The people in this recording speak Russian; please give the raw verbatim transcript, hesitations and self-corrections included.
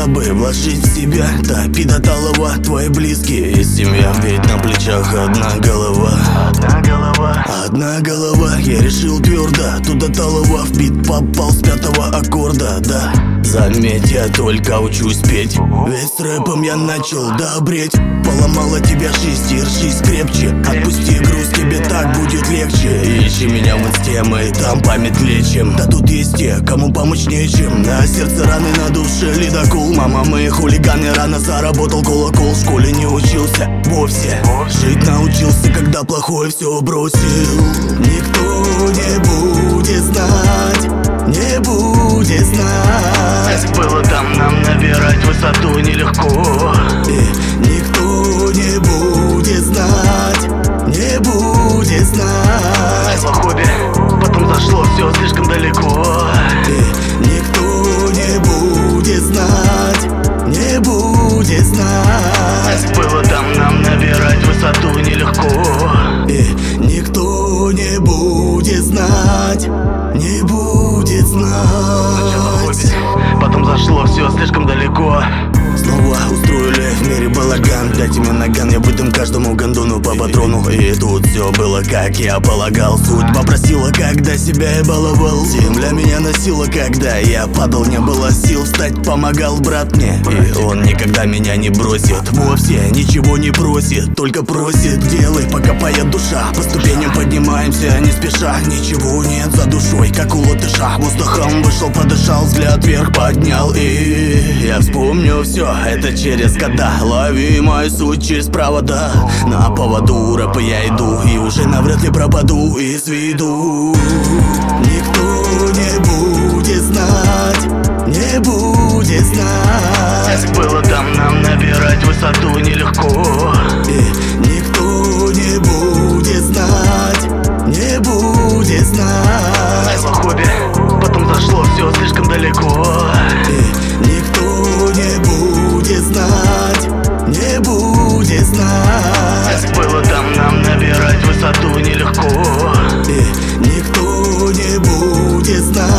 дабы вложить в себя. Топи до талого твои близкие и семья. Ведь на плечах одна голова. Одна голова, одна голова. Я решил твердо, туда талого в бит попал с пятого аккорда, да. Заметь, я только учусь петь, ведь с рэпом я начал добреть. Поломала тебя жизнь, держись крепче. Отпусти груз, тебе так будет легче. Ищи меня в инсте, мы там память лечим. Да тут есть те, кому помочь нечем. На сердце раны, на душе ледокол. Мама, мы хулиганы, рано заработал колокол. В школе не учился вовсе, жить научился, когда плохое все бросил. Никто не будет знать, не будет знать. Было там нам набирать высоту нелегко. И никто не будет знать, не будет знать. Было хобби, потом зашло все слишком далеко. И никто не будет знать, не будет знать. Было там нам набирать высоту нелегко. И никто не будет знать, не будет знать. Сначала хобби, потом зашло все слишком далеко. Снова устроили в мире балаган. Дайте мне наган, я выдам каждому гандону по патрону. И тут все было как я полагал. Судьба просила, когда себя я баловал. Земля меня носила, когда я падал. Не было сил встать, помогал брат мне. И он никогда меня не бросит, вовсе ничего не просит, только просит: делай, пока поет душа. По ступеням поднимаемся не спеша. Ничего нет за душой, как у латыша. Воздухом вышел, подышал, взгляд вверх поднял. И я вспомню все это через года. Лови мою суть через провода. На поводу рэпа я иду и уже навряд ли пропаду из виду. Никто не будет знать, не будет знать. Было там нам набирать высоту нелегко. И никто не будет знать, не будет знать. Было хобби, потом зашло все слишком далеко. И никто не будет знать, не будет знать. Было там нам набирать высоту нелегко. И никто не будет знать.